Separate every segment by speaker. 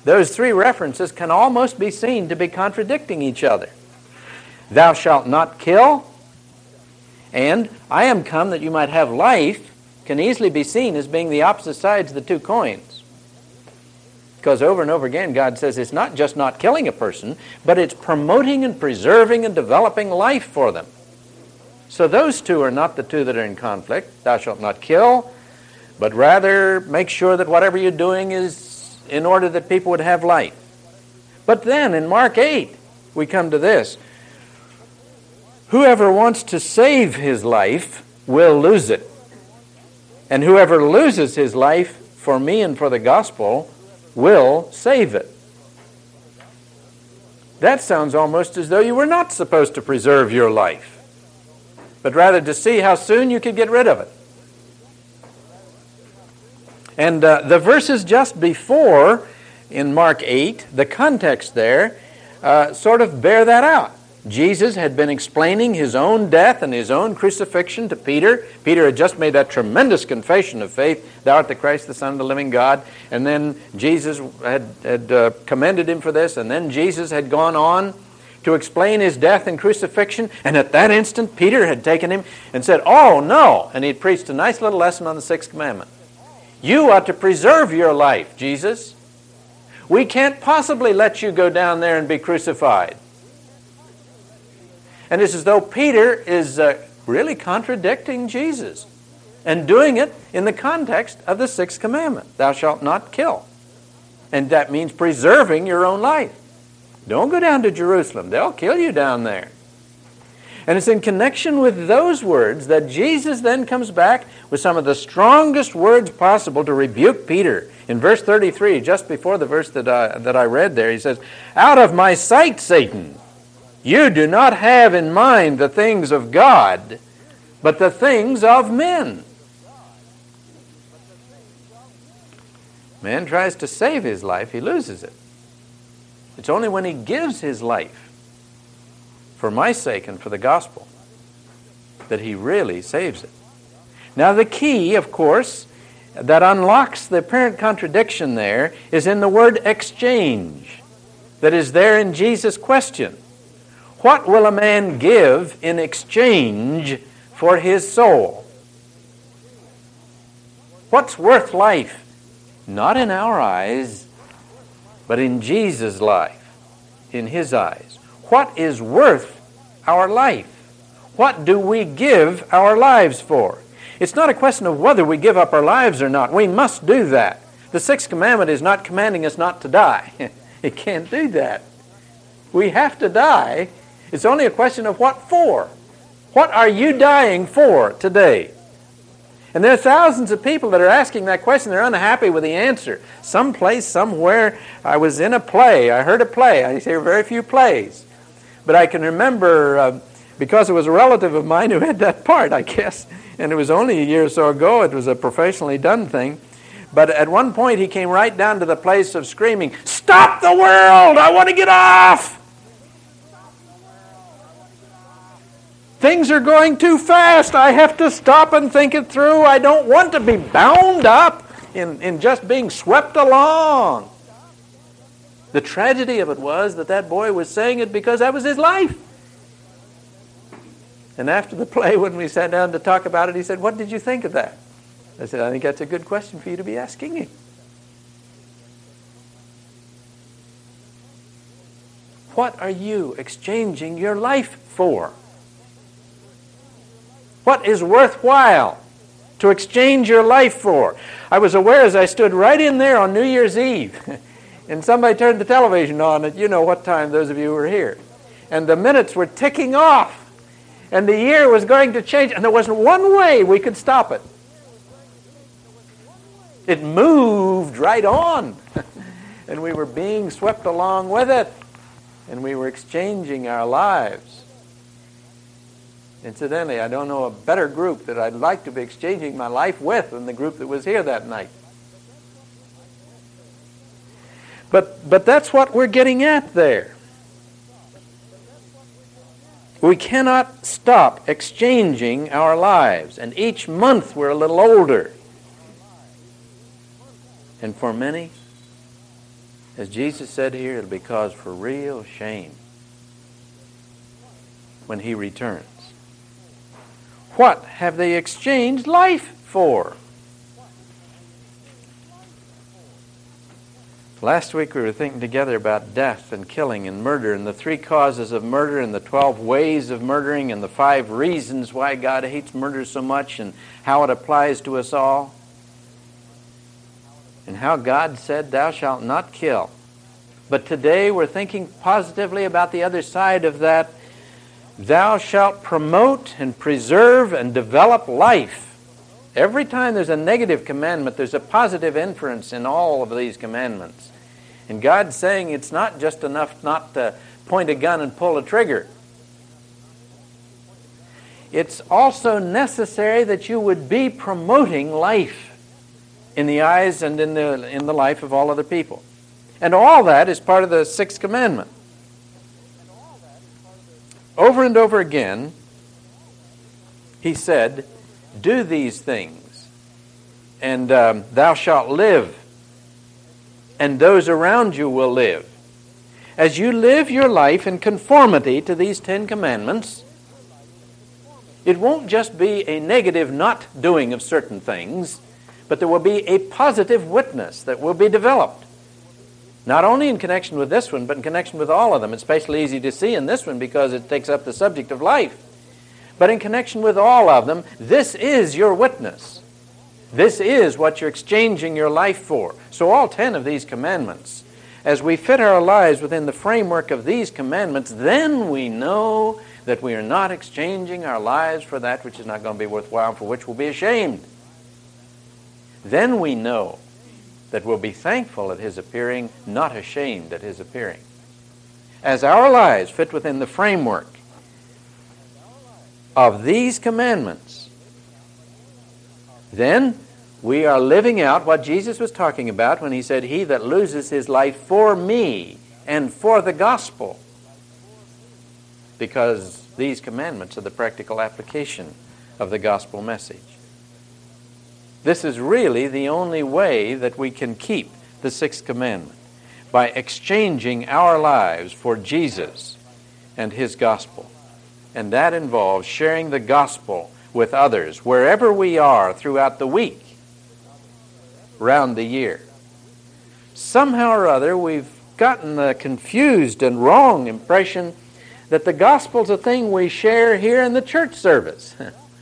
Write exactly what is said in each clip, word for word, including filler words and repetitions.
Speaker 1: those three references can almost be seen to be contradicting each other. Thou shalt not kill, and I am come that you might have life, can easily be seen as being the opposite sides of the two coins. Because over and over again, God says it's not just not killing a person, but it's promoting and preserving and developing life for them. So those two are not the two that are in conflict. Thou shalt not kill, but rather make sure that whatever you're doing is in order that people would have life. But then in Mark eight, we come to this. Whoever wants to save his life will lose it. And whoever loses his life for me and for the gospel will save it. That sounds almost as though you were not supposed to preserve your life, but rather to see how soon you could get rid of it. And uh, the verses just before, in Mark eight, the context there, uh, sort of bear that out. Jesus had been explaining his own death and his own crucifixion to Peter. Peter had just made that tremendous confession of faith, thou art the Christ, the Son of the living God. And then Jesus had, had uh, commended him for this. And then Jesus had gone on to explain his death and crucifixion. And at that instant, Peter had taken him and said, oh, no. And he had preached a nice little lesson on the sixth commandment. You ought to preserve your life, Jesus. We can't possibly let you go down there and be crucified. And it's as though Peter is uh, really contradicting Jesus and doing it in the context of the sixth commandment. Thou shalt not kill. And that means preserving your own life. Don't go down to Jerusalem. They'll kill you down there. And it's in connection with those words that Jesus then comes back with some of the strongest words possible to rebuke Peter. In verse thirty-three, just before the verse that I, that I read there, he says, out of my sight, Satan! You do not have in mind the things of God, but the things of men. Man tries to save his life, he loses it. It's only when he gives his life for my sake and for the gospel that he really saves it. Now the key, of course, that unlocks the apparent contradiction there is in the word exchange that is there in Jesus' question. What will a man give in exchange for his soul? What's worth life? Not in our eyes, but in Jesus' life, in his eyes. What is worth our life? What do we give our lives for? It's not a question of whether we give up our lives or not. We must do that. The sixth commandment is not commanding us not to die. It can't do that. We have to die. It's only a question of what for. What are you dying for today? And there are thousands of people that are asking that question. They're unhappy with the answer. Someplace, somewhere, I was in a play. I heard a play. I hear very few plays. But I can remember, uh, because it was a relative of mine who had that part, I guess, and it was only a year or so ago. It was a professionally done thing. But at one point, he came right down to the place of screaming, "Stop the world! I want to get off! Things are going too fast. I have to stop and think it through. I don't want to be bound up in, in just being swept along." The tragedy of it was that that boy was saying it because that was his life. And after the play, when we sat down to talk about it, he said, "What did you think of that?" I said, "I think that's a good question for you to be asking him." What are you exchanging your life for? What is worthwhile to exchange your life for? I was aware as I stood right in there on New Year's Eve, and somebody turned the television on at you know what time, those of you who were here. And the minutes were ticking off, and the year was going to change, and there wasn't one way we could stop it. It moved right on, and we were being swept along with it, and we were exchanging our lives. Incidentally, I don't know a better group that I'd like to be exchanging my life with than the group that was here that night. But, but that's what we're getting at there. We cannot stop exchanging our lives, and each month we're a little older. And for many, As Jesus said here, it'll be cause for real shame when He returns. What have they exchanged life for? Last week we were thinking together about death and killing and murder and the three causes of murder and the twelve ways of murdering and the five reasons why God hates murder so much and how it applies to us all. And how God said, "Thou shalt not kill." But today we're thinking positively about the other side of that. Thou shalt promote and preserve and develop life. Every time there's a negative commandment, there's a positive inference in all of these commandments. And God's saying it's not just enough not to point a gun and pull a trigger. It's also necessary that you would be promoting life in the eyes and in the, in the life of all other people. And all that is part of the sixth commandment. Over and over again, He said, do these things, and um, thou shalt live, and those around you will live. As you live your life in conformity to these Ten Commandments, it won't just be a negative not doing of certain things, but there will be a positive witness that will be developed. Not only in connection with this one, but in connection with all of them. It's especially easy to see in this one because it takes up the subject of life. But in connection with all of them, this is your witness. This is what you're exchanging your life for. So all ten of these commandments, as we fit our lives within the framework of these commandments, then we know that we are not exchanging our lives for that which is not going to be worthwhile, for which we'll be ashamed. Then we know that we'll be thankful at His appearing, not ashamed at His appearing. As our lives fit within the framework of these commandments, then we are living out what Jesus was talking about when He said, "He that loses his life for me and for the gospel," because these commandments are the practical application of the gospel message. This is really the only way that we can keep the sixth commandment, by exchanging our lives for Jesus and His gospel. And that involves sharing the gospel with others wherever we are throughout the week, round the year. Somehow or other, we've gotten the confused and wrong impression that the gospel's a thing we share here in the church service.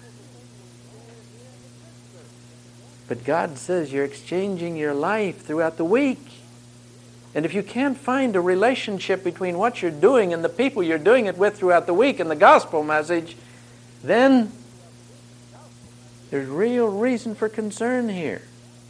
Speaker 1: But God says you're exchanging your life throughout the week. And if you can't find a relationship between what you're doing and the people you're doing it with throughout the week and the gospel message, then there's real reason for concern here.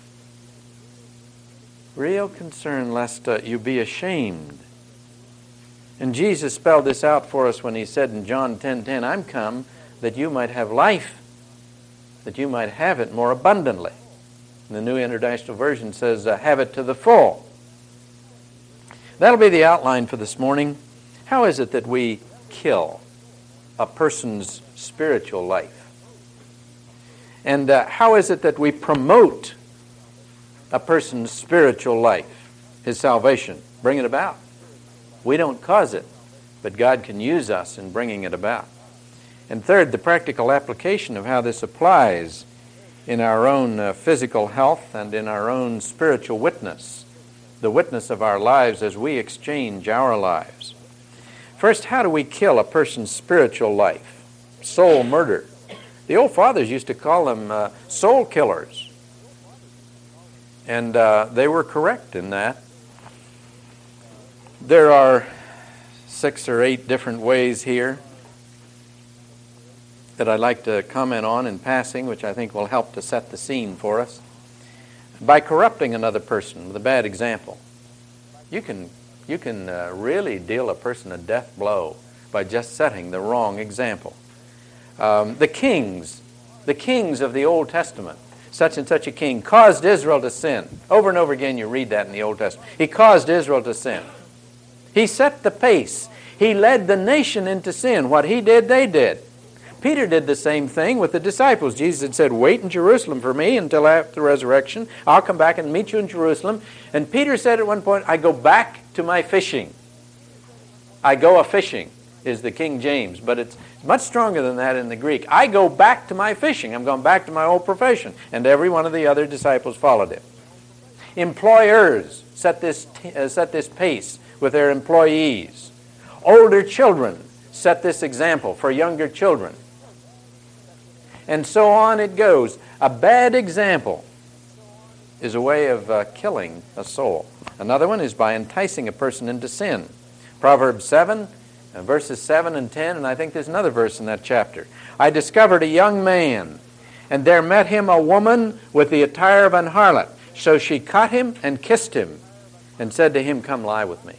Speaker 1: Real concern lest uh, you be ashamed. And Jesus spelled this out for us when He said in John ten ten, "I'm come that you might have life, that you might have it more abundantly." And the New International Version says, uh, "have it to the full." That'll be the outline for this morning. How is it that we kill a person's spiritual life? And uh, how is it that we promote a person's spiritual life, his salvation, bring it about? We don't cause it, but God can use us in bringing it about. And third, the practical application of how this applies in our own uh, physical health and in our own spiritual witness, the witness of our lives as we exchange our lives. First, how do we kill a person's spiritual life? Soul murder. The old fathers used to call them uh, soul killers. And uh, they were correct in that. There are six or eight different ways here that I'd like to comment on in passing, which I think will help to set the scene for us. By corrupting another person with a bad example, you can you can uh, really deal a person a death blow by just setting the wrong example. Um, the kings, the kings of the Old Testament, such and such a king caused Israel to sin. Over and over again you read that in the Old Testament. He caused Israel to sin. He set the pace. He led the nation into sin. What he did, they did. Peter did the same thing with the disciples. Jesus had said, wait in Jerusalem for me until after the resurrection. I'll come back and meet you in Jerusalem. And Peter said at one point, I go back to my fishing. I go a-fishing is the King James, but it's much stronger than that in the Greek. I go back to my fishing. I'm going back to my old profession. And every one of the other disciples followed him. Employers set this, t- uh, set this pace with their employees. Older children set this example for younger children. And so on it goes. A bad example is a way of uh, killing a soul. Another one is by enticing a person into sin. Proverbs seven, uh, verses seven and ten, and I think there's another verse in that chapter. I discovered a young man, and there met him a woman with the attire of an harlot. So she caught him and kissed him, and said to him, come lie with me.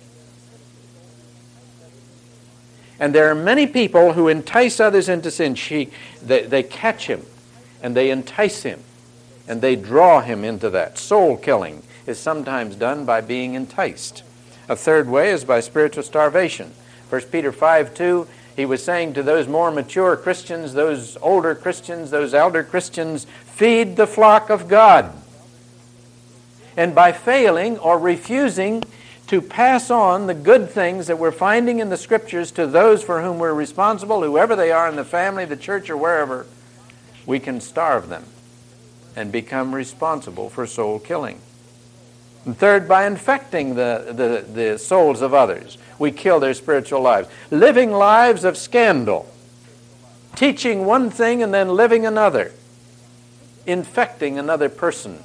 Speaker 1: And there are many people who entice others into sin. She, they, they catch him, and they entice him, and they draw him into that. Soul killing is sometimes done by being enticed. A third way is by spiritual starvation. First Peter five two, he was saying to those more mature Christians, those older Christians, those elder Christians, feed the flock of God. And by failing or refusing to pass on the good things that we're finding in the Scriptures to those for whom we're responsible, whoever they are in the family, the church, or wherever, we can starve them and become responsible for soul killing. And third, by infecting the, the, the souls of others, we kill their spiritual lives. Living lives of scandal, teaching one thing and then living another, infecting another person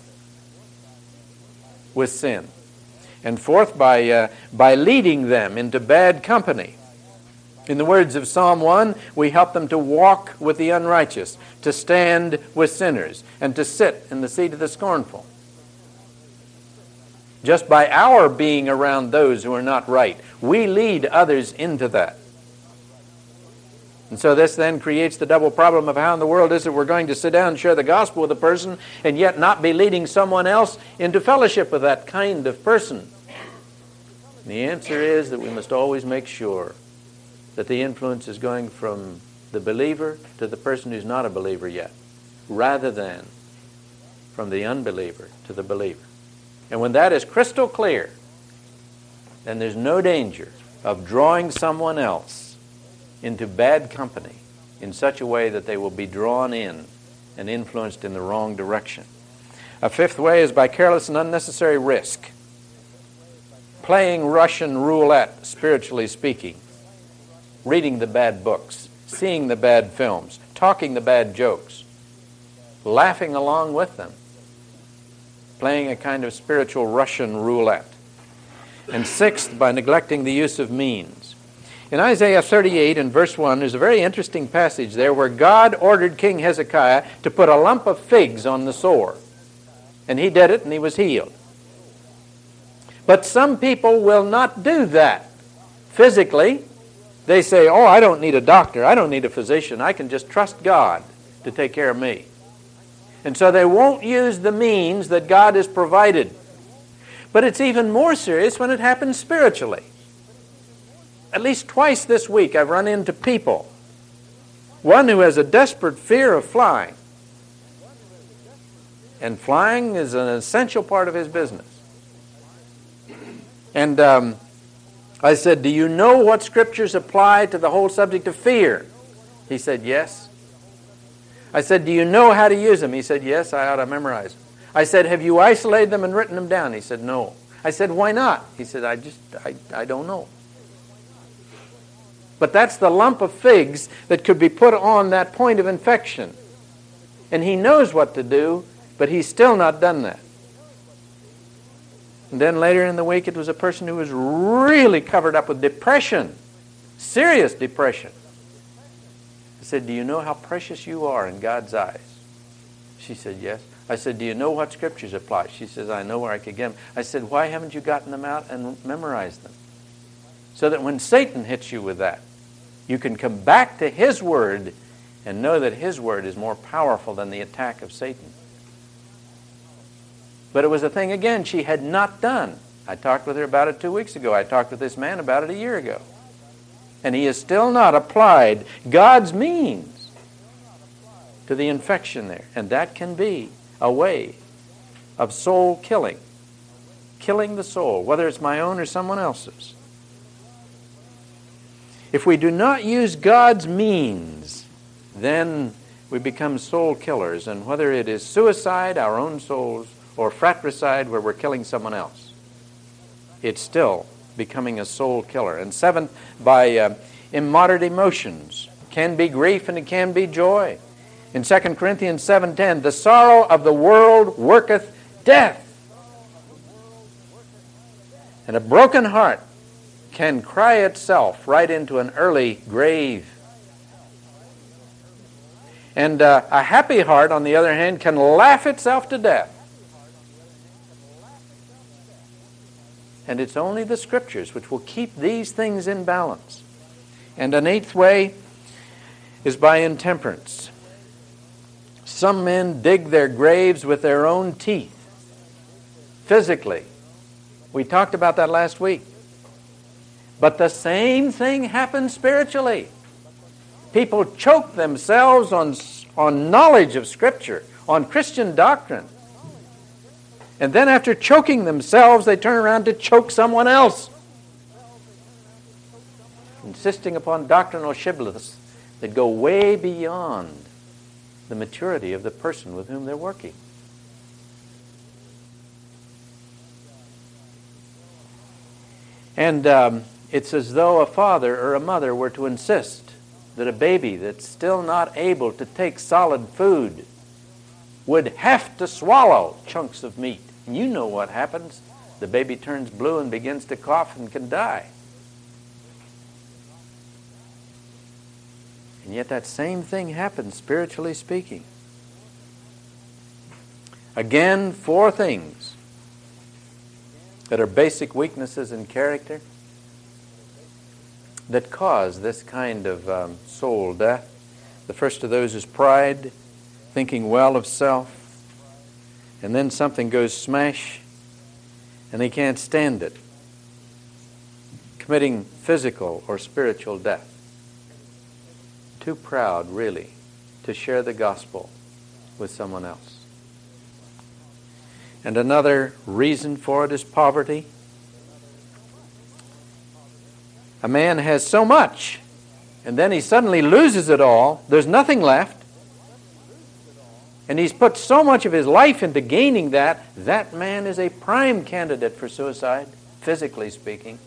Speaker 1: with sin. And fourth, by, uh, by leading them into bad company. In the words of Psalm one, we help them to walk with the unrighteous, to stand with sinners, and to sit in the seat of the scornful. Just by our being around those who are not right, we lead others into that. And so this then creates the double problem of how in the world is it we're going to sit down and share the gospel with a person and yet not be leading someone else into fellowship with that kind of person. And the answer is that we must always make sure that the influence is going from the believer to the person who's not a believer yet, rather than from the unbeliever to the believer. And when that is crystal clear, then there's no danger of drawing someone else into bad company in such a way that they will be drawn in and influenced in the wrong direction. A fifth way is by careless and unnecessary risk. Playing Russian roulette, spiritually speaking. Reading the bad books, seeing the bad films, talking the bad jokes, laughing along with them. Playing a kind of spiritual Russian roulette. And sixth, by neglecting the use of means. In Isaiah thirty-eight and verse one, there's a very interesting passage there where God ordered King Hezekiah to put a lump of figs on the sore. And he did it and he was healed. But some people will not do that physically. They say, oh, I don't need a doctor. I don't need a physician. I can just trust God to take care of me. And so they won't use the means that God has provided. But it's even more serious when it happens spiritually. At least twice this week I've run into people. One who has a desperate fear of flying. And flying is an essential part of his business. And um, I said, do you know what scriptures apply to the whole subject of fear? He said, yes. I said, do you know how to use them? He said, yes, I ought to memorize them. I said, have you isolated them and written them down? He said, no. I said, why not? He said, I just, I, I don't know. But that's the lump of figs that could be put on that point of infection. And he knows what to do, but he's still not done that. And then later in the week, it was a person who was really covered up with depression, serious depression. I said, do you know how precious you are in God's eyes? She said, yes. I said, do you know what scriptures apply? She says, I know where I could get them. I said, why haven't you gotten them out and memorized them? So that when Satan hits you with that, you can come back to his word and know that his word is more powerful than the attack of Satan. But it was a thing, again, she had not done. I talked with her about it two weeks ago. I talked with this man about it a year ago. And he has still not applied God's means to the infection there. And that can be a way of soul killing. Killing the soul, whether it's my own or someone else's. If we do not use God's means, then we become soul killers. And whether it is suicide, our own souls, or fratricide, where we're killing someone else, it's still becoming a soul killer. And seventh, by uh, immoderate emotions. It can be grief and it can be joy. In Second Corinthians seven ten, the sorrow of the world worketh death. And a broken heart can cry itself right into an early grave. And uh, a happy heart, on the other hand, can laugh itself to death. And it's only the Scriptures which will keep these things in balance. And an eighth way is by intemperance. Some men dig their graves with their own teeth, physically. We talked about that last week. But the same thing happens spiritually. People choke themselves on, on knowledge of Scripture, on Christian doctrine. And then after choking themselves, they turn around to choke someone else, insisting upon doctrinal shibboleths that go way beyond the maturity of the person with whom they're working. And um, it's as though a father or a mother were to insist that a baby that's still not able to take solid food would have to swallow chunks of meat. And you know what happens. The baby turns blue and begins to cough and can die. And yet that same thing happens, spiritually speaking. Again, four things that are basic weaknesses in character that cause this kind of um, soul death. The first of those is pride, thinking well of self, and then something goes smash, and they can't stand it. Committing physical or spiritual death. Too proud, really, to share the gospel with someone else. And another reason for it is poverty. A man has so much, and then he suddenly loses it all. There's nothing left. And he's put so much of his life into gaining that, that man is a prime candidate for suicide, physically speaking,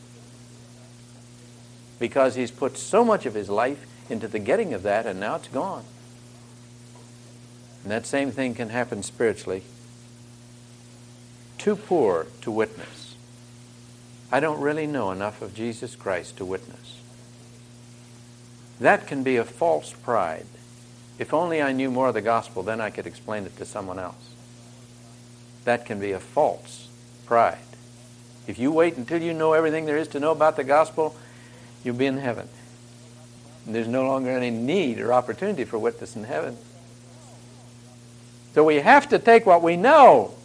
Speaker 1: because he's put so much of his life into the getting of that, and now it's gone. And that same thing can happen spiritually. Too poor to witness. I don't really know enough of Jesus Christ to witness. That can be a false pride. If only I knew more of the gospel, then I could explain it to someone else. That can be a false pride. If you wait until you know everything there is to know about the gospel, you'll be in heaven. And there's no longer any need or opportunity for witness in heaven. So we have to take what we know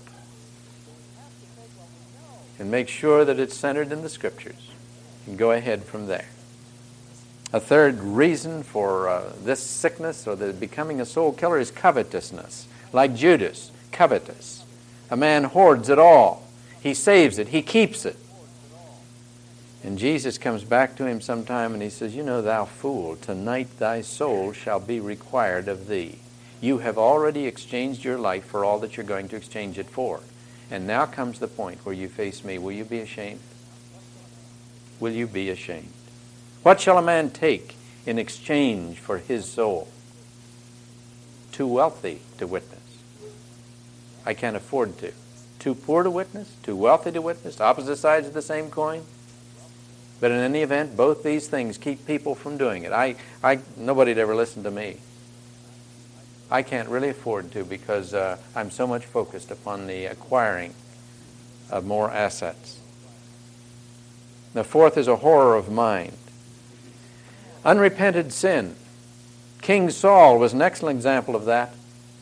Speaker 1: and make sure that it's centered in the Scriptures and go ahead from there. A third reason for uh, this sickness or the becoming a soul killer is covetousness. Like Judas, covetous. A man hoards it all. He saves it. He keeps it. And Jesus comes back to him sometime and he says, "You know, thou fool, tonight thy soul shall be required of thee. You have already exchanged your life for all that you're going to exchange it for. And now comes the point where you face me. Will you be ashamed? Will you be ashamed? What shall a man take in exchange for his soul? Too wealthy to witness. I can't afford to. Too poor to witness, too wealthy to witness, opposite sides of the same coin. But in any event, both these things keep people from doing it. I, I, nobody'd ever listen to me. I can't really afford to because uh, I'm so much focused upon the acquiring of more assets. The fourth is a horror of mind. Unrepented sin. King Saul was an excellent example of that.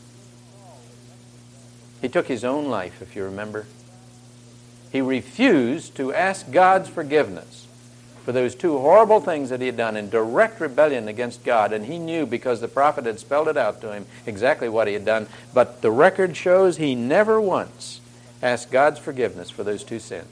Speaker 1: He took his own life, if you remember. He refused to ask God's forgiveness for those two horrible things that he had done in direct rebellion against God. And he knew, because the prophet had spelled it out to him, exactly what he had done. But the record shows he never once asked God's forgiveness for those two sins.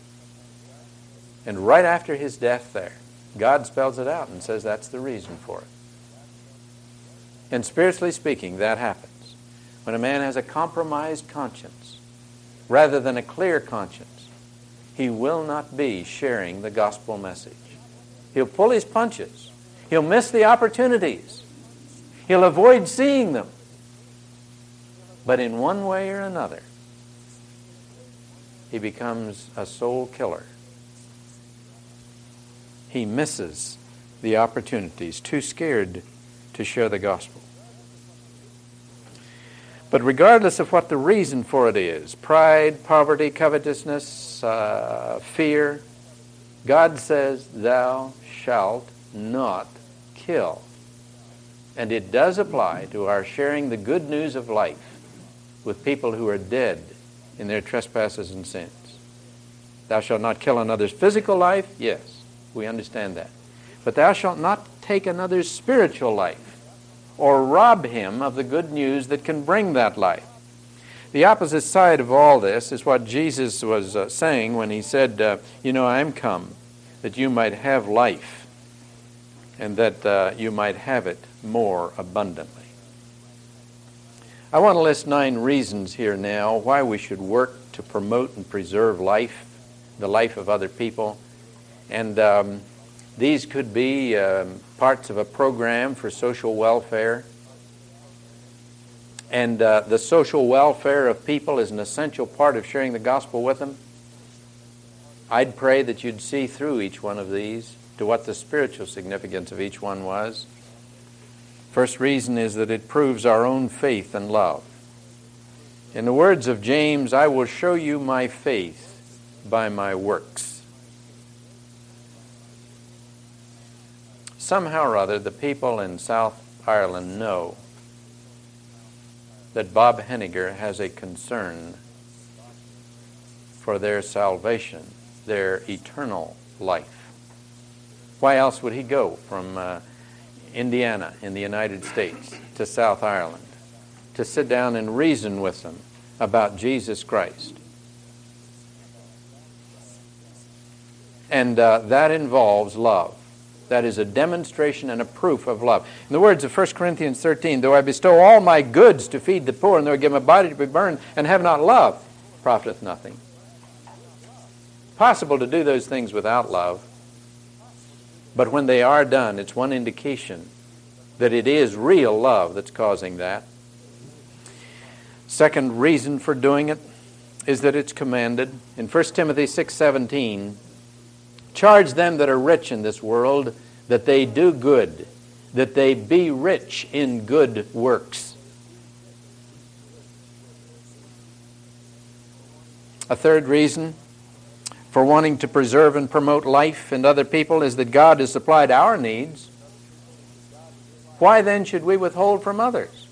Speaker 1: And right after his death there, God spells it out and says that's the reason for it. And spiritually speaking, that happens. When a man has a compromised conscience rather than a clear conscience, he will not be sharing the gospel message. He'll pull his punches. He'll miss the opportunities. He'll avoid seeing them. But in one way or another, he becomes a soul killer. He misses the opportunities, too scared to share the gospel. But regardless of what the reason for it is, pride, poverty, covetousness, uh, fear, God says, thou shalt not kill. And it does apply to our sharing the good news of life with people who are dead in their trespasses and sins. Thou shalt not kill another's physical life? Yes, we understand that. But thou shalt not take another's spiritual life, or rob him of the good news that can bring that life. The opposite side of all this is what Jesus was uh, saying when he said, uh, you know, I am come that you might have life, and that uh, you might have it more abundantly. I want to list nine reasons here now why we should work to promote and preserve life, the life of other people. And um, these could be um, parts of a program for social welfare. And uh, the social welfare of people is an essential part of sharing the gospel with them. I'd pray that you'd see through each one of these to what the spiritual significance of each one was. First reason is that it proves our own faith and love. In the words of James, I will show you my faith by my works. Somehow or other, the people in South Ireland know that Bob Henniger has a concern for their salvation, their eternal life. Why else would he go from uh, Indiana in the United States to South Ireland to sit down and reason with them about Jesus Christ? And uh, that involves love. That is a demonstration and a proof of love. In the words of First Corinthians thirteen, though I bestow all my goods to feed the poor, and though I give my body to be burned, and have not love, profiteth nothing. Possible to do those things without love, but when they are done, it's one indication that it is real love that's causing that. Second reason for doing it is that it's commanded. In First Timothy six seventeen, charge them that are rich in this world that they do good, that they be rich in good works. A third reason for wanting to preserve and promote life in other people is that God has supplied our needs. Why then should we withhold from others?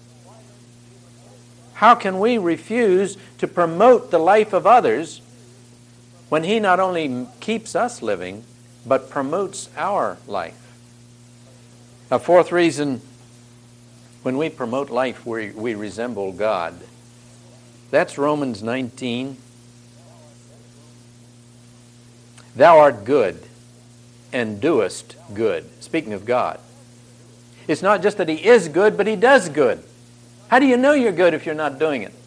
Speaker 1: How can we refuse to promote the life of others when He not only keeps us living, but promotes our life? A fourth reason, when we promote life, we, we resemble God. That's Romans nineteen. Thou art good, and doest good. Speaking of God. It's not just that He is good, but He does good. How do you know you're good if you're not doing it?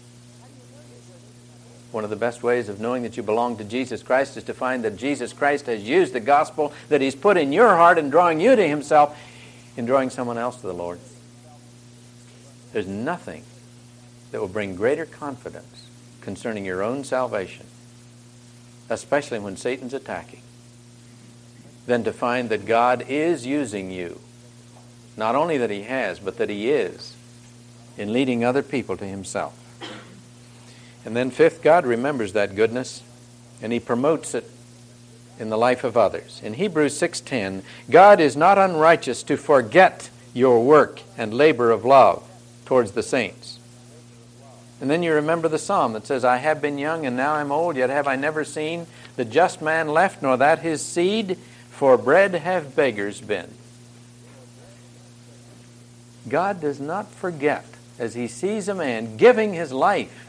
Speaker 1: One of the best ways of knowing that you belong to Jesus Christ is to find that Jesus Christ has used the gospel that He's put in your heart in drawing you to Himself, in drawing someone else to the Lord. There's nothing that will bring greater confidence concerning your own salvation, especially when Satan's attacking, than to find that God is using you. Not only that He has, but that He is in leading other people to Himself. And then fifth, God remembers that goodness, and He promotes it in the life of others. In Hebrews six ten, God is not unrighteous to forget your work and labor of love towards the saints. And then you remember the psalm that says, I have been young and now I'm old, yet have I never seen the just man left, nor that his seed, for bread have beggars been. God does not forget as he sees a man giving his life.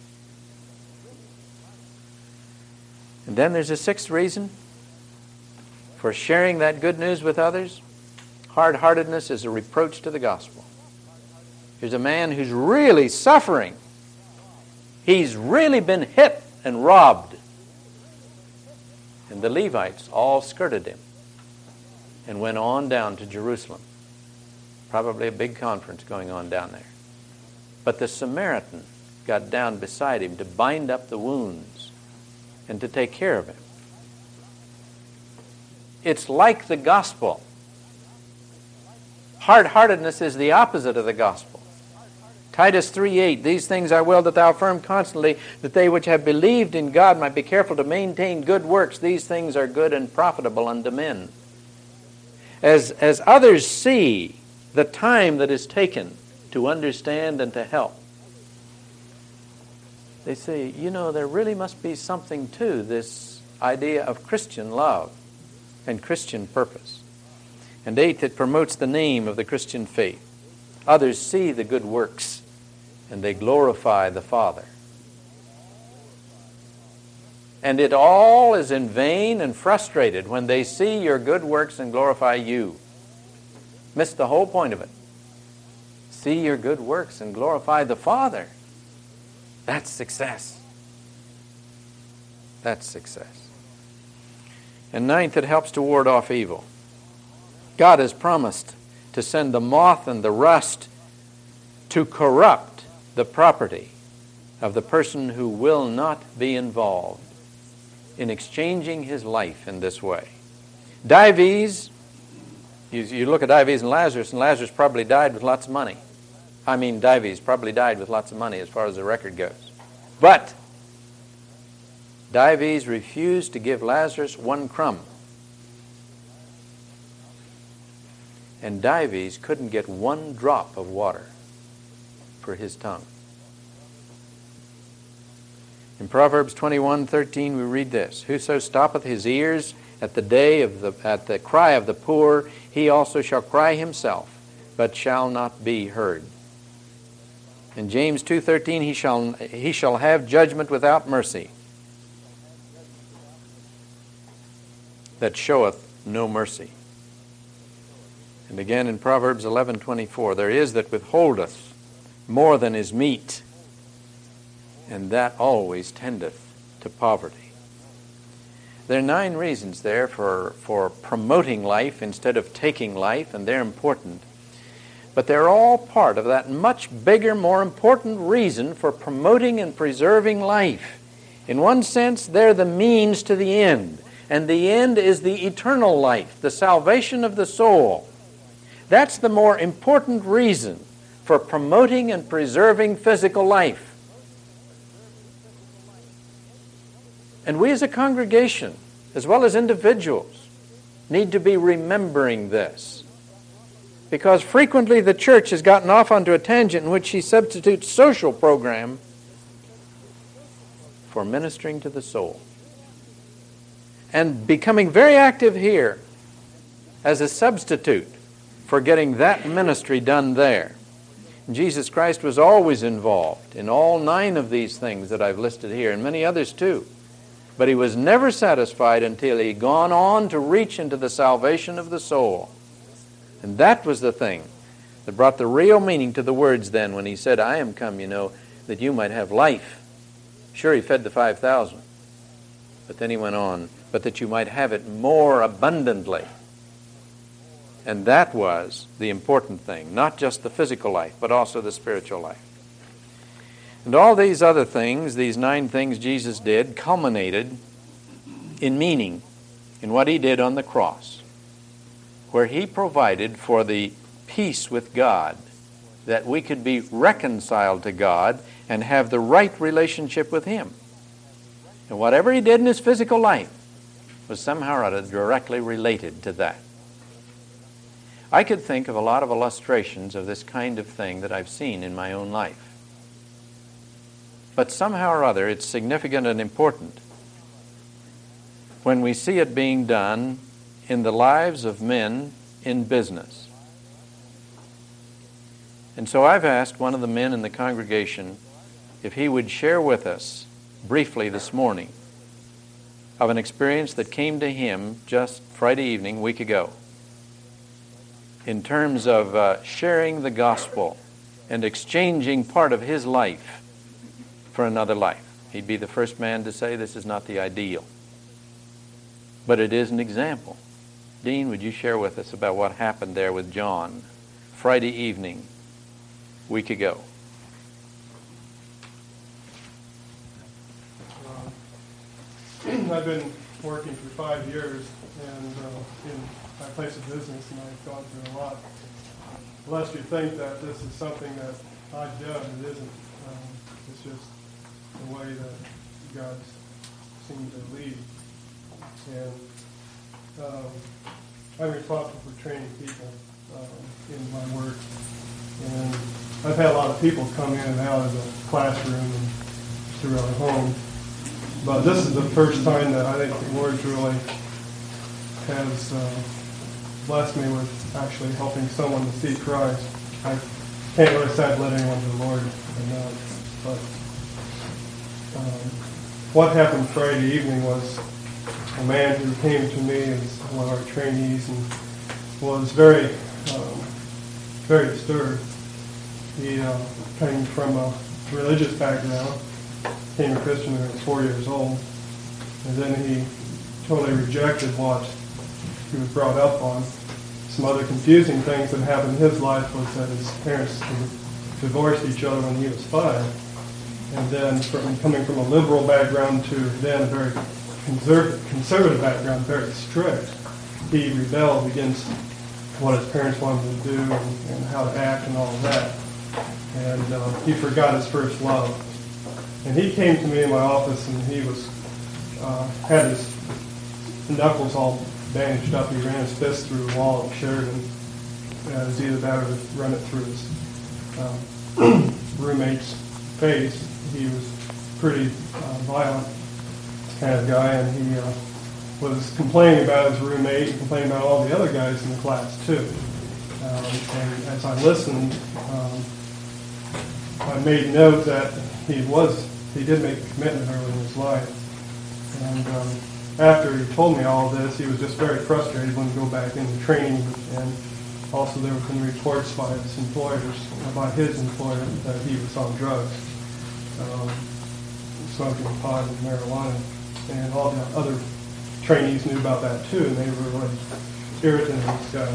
Speaker 1: And then there's a sixth reason for sharing that good news with others. Hard-heartedness is a reproach to the gospel. Here's a man who's really suffering. He's really been hit and robbed. And the Levites all skirted him and went on down to Jerusalem. Probably a big conference going on down there. But the Samaritan got down beside him to bind up the wounds and to take care of him. It's like the gospel. Hard-heartedness is the opposite of the gospel. Titus three eight, these things I will that thou affirm constantly, that they which have believed in God might be careful to maintain good works. These things are good and profitable unto men. As, as others see the time that is taken to understand and to help, they say, you know, there really must be something to this idea of Christian love and Christian purpose. And eighth, it promotes the name of the Christian faith. Others see the good works and they glorify the Father. And it all is in vain and frustrated when they see your good works and glorify you. Miss the whole point of it. See your good works and glorify the Father. That's success. That's success. And ninth, it helps to ward off evil. God has promised to send the moth and the rust to corrupt the property of the person who will not be involved in exchanging his life in this way. Dives, you, you look at Dives and Lazarus, and Lazarus probably died with lots of money. I mean, Dives probably died with lots of money as far as the record goes. But Dives refused to give Lazarus one crumb. And Dives couldn't get one drop of water for his tongue. In Proverbs twenty-one thirteen we read this, whoso stoppeth his ears at the day of the at the cry of the poor, he also shall cry himself, but shall not be heard. In James two thirteen, he shall he shall have judgment without mercy, that showeth no mercy. And again in Proverbs eleven twenty-four, there is that withholdeth more than is meet, and that always tendeth to poverty. There are nine reasons there for, for promoting life instead of taking life, and they're important. But they're all part of that much bigger, more important reason for promoting and preserving life. In one sense, they're the means to the end, and the end is the eternal life, the salvation of the soul. That's the more important reason for promoting and preserving physical life. And we as a congregation, as well as individuals, need to be remembering this. Because frequently the church has gotten off onto a tangent in which she substitutes social program for ministering to the soul. And becoming very active here as a substitute for getting that ministry done there. Jesus Christ was always involved in all nine of these things that I've listed here, and many others too. But he was never satisfied until he had gone on to reach into the salvation of the soul. And that was the thing that brought the real meaning to the words then when he said, I am come, you know, that you might have life. Sure, he fed the five thousand. But then he went on, but that you might have it more abundantly. And that was the important thing, not just the physical life, but also the spiritual life. And all these other things, these nine things Jesus did, culminated in meaning in what he did on the cross, where he provided for the peace with God, that we could be reconciled to God and have the right relationship with him. And whatever he did in his physical life was somehow or other directly related to that. I could think of a lot of illustrations of this kind of thing that I've seen in my own life. But somehow or other it's significant and important when we see it being done in the lives of men in business. And so I've asked one of the men in the congregation if he would share with us briefly this morning of an experience that came to him just Friday evening, a week ago, in terms of uh, sharing the gospel and exchanging part of his life for another life. He'd be the first man to say this is not the ideal, but it is an example. Dean, would you share with us about what happened there with John Friday evening, a week ago?
Speaker 2: Um, I've been working for five years and uh, in my place of business, and I've gone through a lot. Lest you think that this is something that I've done, it isn't. Um, it's just the way that God seemed to lead. And um, I'm responsible for training people um, in my work. And I've had a lot of people come in and out of the classroom and through our home. But this is the first time that I think the Lord really has uh, blessed me with actually helping someone to see Christ. I can't really say I've led anyone to the Lord or not, but um, what happened Friday evening was a man who came to me as one of our trainees and was very, um, very disturbed. He uh, came from a religious background, became a Christian when he was four years old, and then he totally rejected what he was brought up on. Some other confusing things that happened in his life was that his parents divorced each other when he was five. And then from coming from a liberal background to then a very conservative, conservative background, very strict, he rebelled against what his parents wanted him to do and, and how to act and all of that. And uh, he forgot his first love. And he came to me in my office and he was uh, had his knuckles all bandaged up. He ran his fist through the wall of Sheridan. Uh, it was either that or run it through his um, roommate's face. He was pretty uh, violent kind of guy, and he uh, was complaining about his roommate and complaining about all the other guys in the class too. Um, and as I listened, um, I made note that he was he did make a commitment early in his life, and um, after he told me all this, he was just very frustrated when he go back into training, and also there have been reports by his employers, by his employer, that he was on drugs, um, smoking pot and marijuana, and all the other trainees knew about that too, and they were really irritating this guy.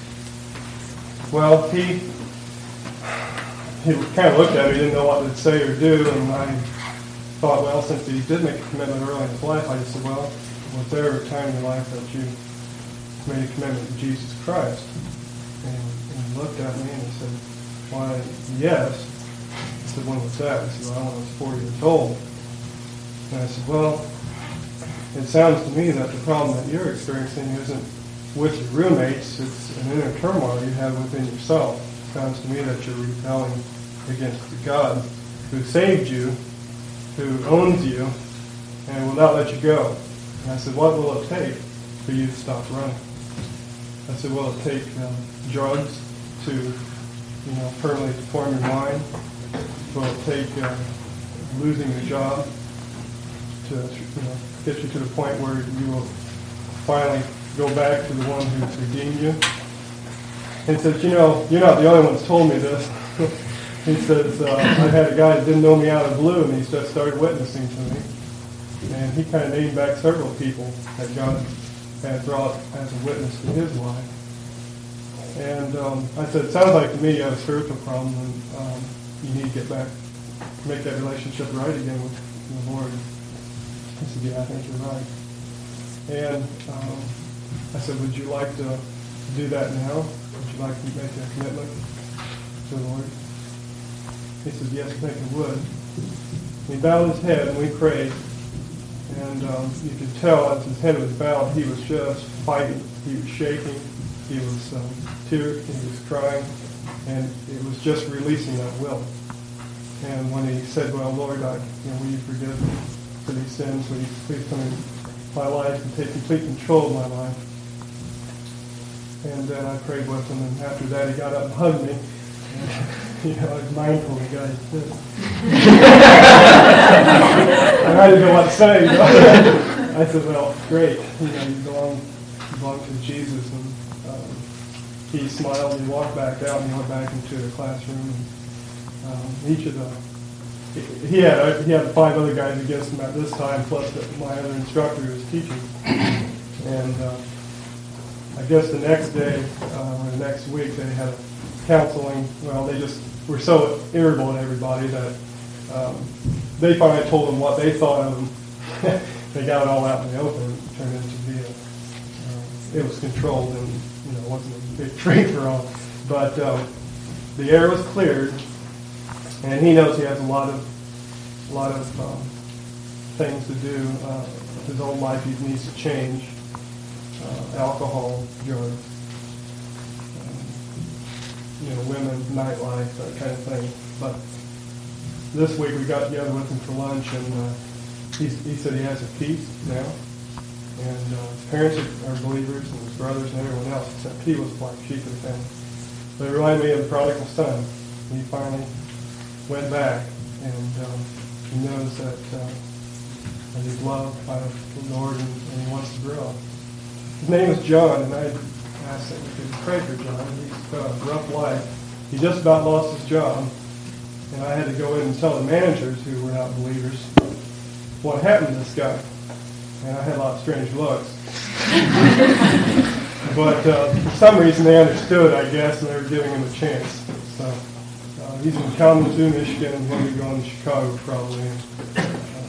Speaker 2: Well, he he kind of looked at me, didn't know what to say or do, and I thought, well, since he did make a commitment early in his life, I just said, well, was there a time in your life that you made a commitment to Jesus Christ? And, and he looked at me and he said, why, yes. I said, when was that? He said, well, when I was four years old. And I said, well, it sounds to me that the problem that you're experiencing isn't with your roommates, it's an inner turmoil you have within yourself. It sounds to me that you're rebelling against the God who saved you, who owns you, and will not let you go. And I said, what will it take for you to stop running? I said, will it take um, drugs to, you know, permanently deform your mind? Will it take uh, losing your job to, you know, get you to the point where you will finally go back to the one who's redeemed you? And he says, you know, you're not the only one that's told me this. He says, uh, I had a guy that didn't know me out of the blue, and he just started witnessing to me. And he kind of named back several people that God had brought as a witness to his life. And um, I said, it sounds like to me you have a spiritual problem, and um, you need to get back, make that relationship right again with the Lord. He said, yeah, I think you're right. And um, I said, would you like to do that now? Would you like to make a commitment to the Lord? He said, yes, I think I would. He bowed his head and we prayed. And um, you could tell as his head was bowed, he was just fighting. He was shaking. He was um, tearing. He was crying. And it was just releasing that will. And when he said, well, Lord, I, you know, will you forgive me for these sins? Will you please come in, my life and take complete control of my life. And then I prayed with him, and after that he got up and hugged me. And, you know, I was mindful of the guy. And I didn't know what to say. You know? I said, well, great. You know, you belong, you belong to Jesus. And um, he smiled, and he walked back out, and he went back into the classroom. And um, each of the, he had he had five other guys against him at this time, plus the, my other instructor who was teaching. And uh, I guess the next day, uh, or the next week, they had a counseling. Well, they just were so irritable at everybody that um, they finally told them what they thought of them. They got it all out in the open. It turned into be a, uh, it was controlled, and you know, it wasn't a big free for all. But um, the air was cleared, and he knows he has a lot of, a lot of um, things to do. Uh, his own life he needs to change. Uh, alcohol, drugs, um, you know, women, nightlife, that kind of thing. But this week we got together with him for lunch, and uh, he, he said he has a peace now. And uh, his parents are, are believers, and his brothers and everyone else, except he was like sheep of the family. But it reminded me of the prodigal son. He finally went back, and um, he knows that, uh, that he's loved by the Lord, and, and he wants to grow. His name is John, and I asked him if he could pray for John. He's got a rough life. He just about lost his job, and I had to go in and tell the managers, who were not believers, what happened to this guy. And I had a lot of strange looks. But uh, for some reason they understood, I guess, and they were giving him a chance. So uh, he's in Kalamazoo, Michigan, and he'll be going to Chicago probably. Um,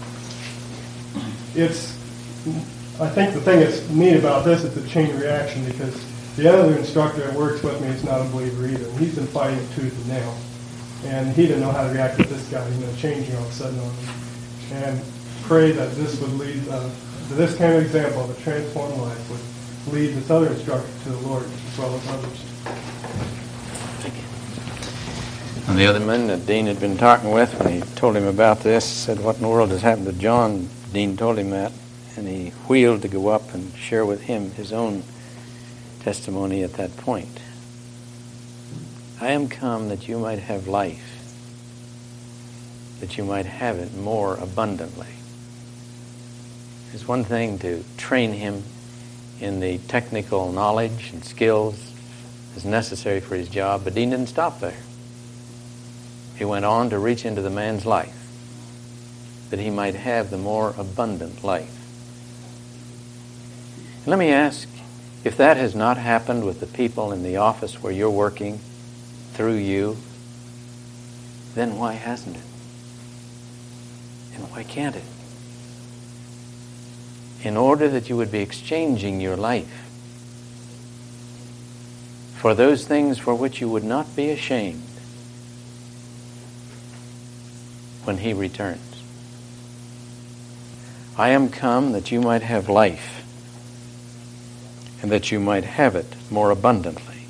Speaker 2: it's... I think the thing that's neat about this is the chain reaction, because the other instructor that works with me is not a believer either. And he's been fighting tooth and nail. And he didn't know how to react with this guy, you know, changing all of a sudden on him. And pray that this would lead, uh, to this kind of example of a transformed life would lead this other instructor to the Lord as well as others.
Speaker 1: Thank you. And the other man that Dean had been talking with, when he told him about this, said, what in the world has happened to John? Dean told him that. And he wheeled to go up and share with him his own testimony at that point. I am come that you might have life, that you might have it more abundantly. It's one thing to train him in the technical knowledge and skills as necessary for his job, but Dean didn't stop there. He went on to reach into the man's life, that he might have the more abundant life. Let me ask, if that has not happened with the people in the office where you're working through you, then why hasn't it? And why can't it? In order that you would be exchanging your life for those things for which you would not be ashamed when he returns. I am come that you might have life, and that you might have it more abundantly.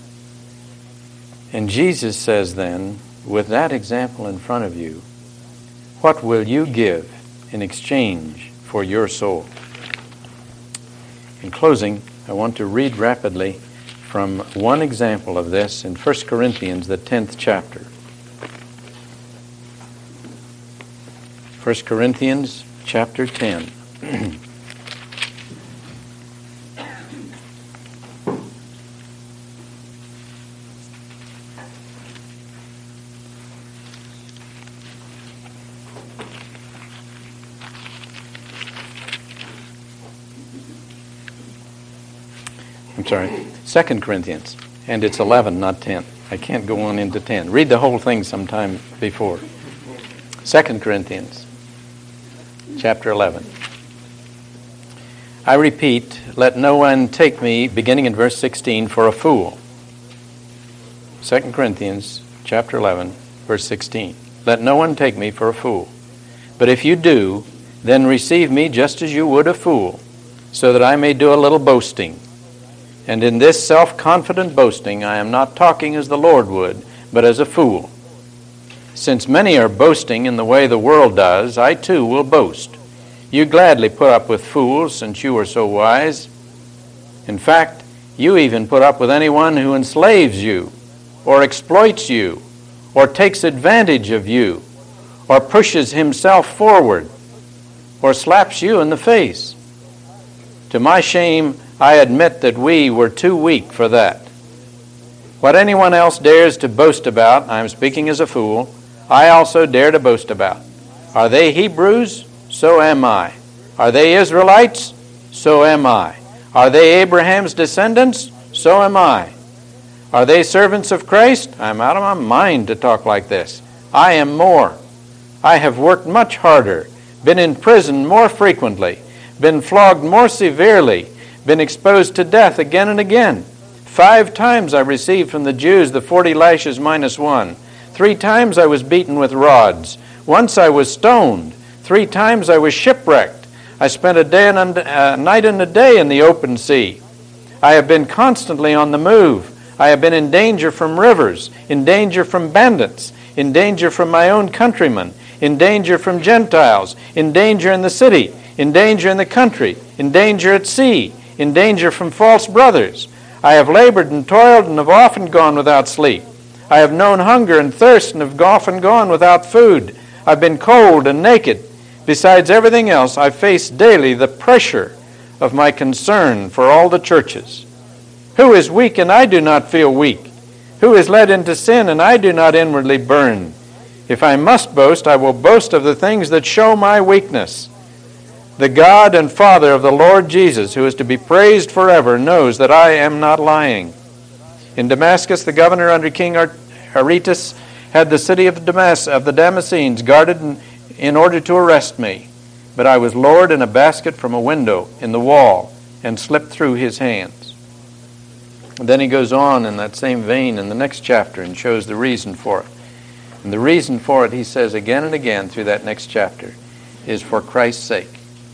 Speaker 1: And Jesus says then, with that example in front of you, what will you give in exchange for your soul? In closing, I want to read rapidly from one example of this in First Corinthians, the tenth chapter. First Corinthians chapter ten. I'm sorry, Second Corinthians, and it's eleven, not ten. I can't go on into ten. Read the whole thing sometime before. Second Corinthians, chapter eleven. I repeat, let no one take me, beginning in verse sixteen, for a fool. Second Corinthians, chapter eleven, verse sixteen. Let no one take me for a fool. But if you do, then receive me just as you would a fool, so that I may do a little boasting. And in this self-confident boasting, I am not talking as the Lord would, but as a fool. Since many are boasting in the way the world does, I too will boast. You gladly put up with fools since you were so wise. In fact, you even put up with anyone who enslaves you, or exploits you, or takes advantage of you, or pushes himself forward, or slaps you in the face. To my shame, I admit that we were too weak for that. What anyone else dares to boast about, I am speaking as a fool, I also dare to boast about. Are they Hebrews? So am I. Are they Israelites? So am I. Are they Abraham's descendants? So am I. Are they servants of Christ? I'm out of my mind to talk like this. I am more. I have worked much harder, been in prison more frequently, been flogged more severely, been exposed to death again and again. Five times I received from the Jews the forty lashes minus one. Three times I was beaten with rods. Once I was stoned. Three times I was shipwrecked. I spent a day and a night and a day in the open sea. I have been constantly on the move. I have been in danger from rivers, in danger from bandits, in danger from my own countrymen, in danger from Gentiles, in danger in the city, in danger in the country, in danger at sea, in danger from false brothers. I have labored and toiled and have often gone without sleep. I have known hunger and thirst and have often gone without food. I've been cold and naked. Besides everything else, I face daily the pressure of my concern for all the churches. Who is weak and I do not feel weak? Who is led into sin and I do not inwardly burn? If I must boast, I will boast of the things that show my weakness. The God and Father of the Lord Jesus, who is to be praised forever, knows that I am not lying. In Damascus, the governor under King Aretas had the city of, Damas- of the Damascenes guarded in, in order to arrest me. But I was lowered in a basket from a window in the wall and slipped through his hands. And then he goes on in that same vein in the next chapter and shows the reason for it. And the reason for it, he says again and again through that next chapter, is for Christ's sake.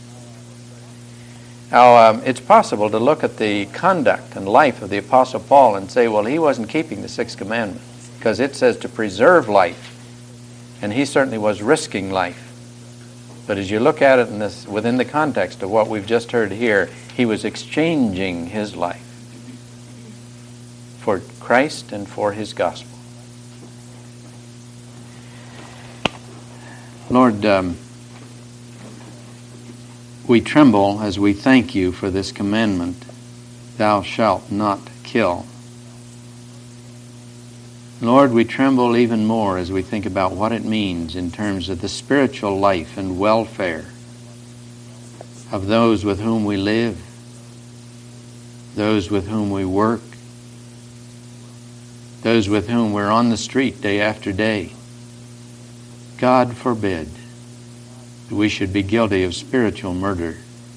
Speaker 1: Now, um, it's possible to look at the conduct and life of the Apostle Paul and say, well, he wasn't keeping the sixth commandment, because it says to preserve life, and he certainly was risking life. But as you look at it in this, within the context of what we've just heard here, he was exchanging his life for Christ and for his gospel. Lord, um, we tremble as we thank you for this commandment, thou shalt not kill. Lord, we tremble even more as we think about what it means in terms of the spiritual life and welfare of those with whom we live, those with whom we work, those with whom we're on the street day after day. God forbid that we should be guilty of spiritual murder.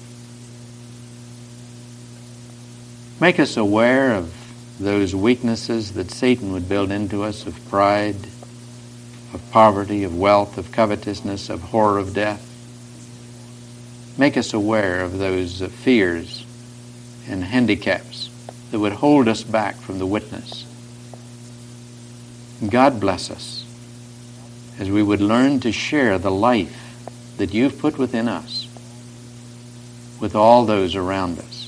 Speaker 1: Make us aware of those weaknesses that Satan would build into us of pride, of poverty, of wealth, of covetousness, of horror of death. Make us aware of those uh, fears and handicaps that would hold us back from the witness. God bless us as we would learn to share the life that you've put within us with all those around us.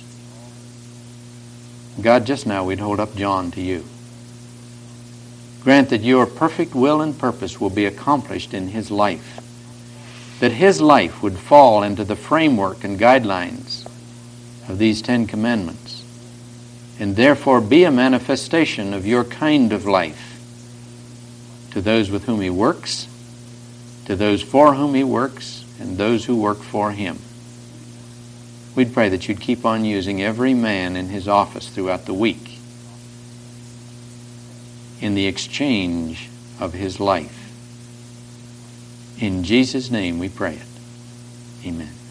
Speaker 1: God, just now we'd hold up John to you. Grant that your perfect will and purpose will be accomplished in his life, that his life would fall into the framework and guidelines of these Ten Commandments, and therefore be a manifestation of your kind of life to those with whom he works, to those for whom he works, and those who work for him. We'd pray that you'd keep on using every man in his office throughout the week in the exchange of his life. In Jesus' name we pray it. Amen.